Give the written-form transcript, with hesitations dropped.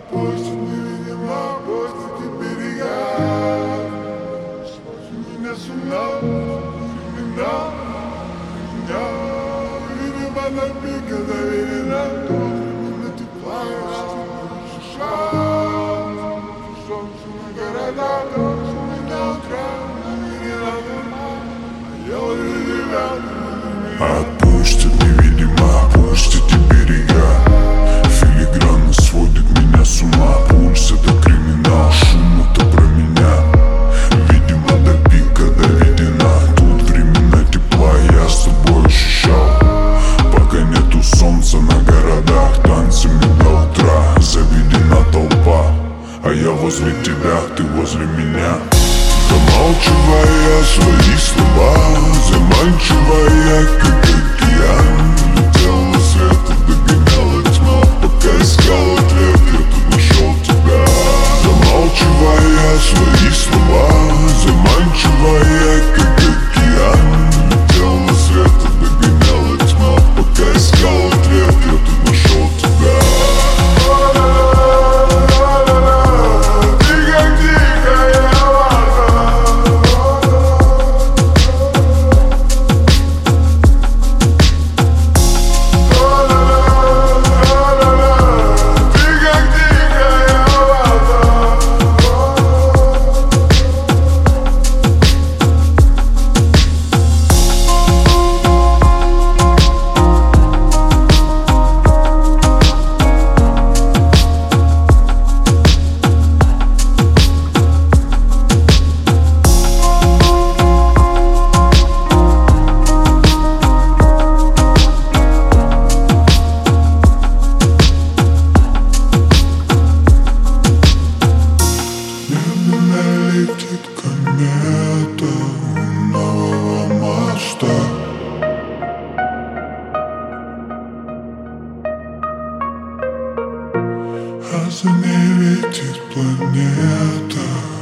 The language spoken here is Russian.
Опустит невидимо, опустит берега. Сводит меня с ума, криминал, видимо, на пике доверена. Временно тепла, я шаг, солнце на городах, солнце на утра, наверное, а я ловлю тебя. Отпустит невидимо, опустит берега. Филигранно сводит меня с ума. Пульс — это криминал, шум — это про меня. Видимо, до пика доведена. Тут времена тепла я с собой ощущал. Пока нету солнца на городах, танцами до утра заведена толпа. А я возле тебя, ты возле меня. Замалчивая свои слова, заманчивая, как океан. Летел на свет и догоняла тьма. Пока искал ответ, я тут нашел тебя. Замалчивая свои слова, заманчивая, как океан. Летел на свет и догоняла тьма. Пока искал ответ, я тут нашел тебя. Летит комета нового моста. А за ней летит планета.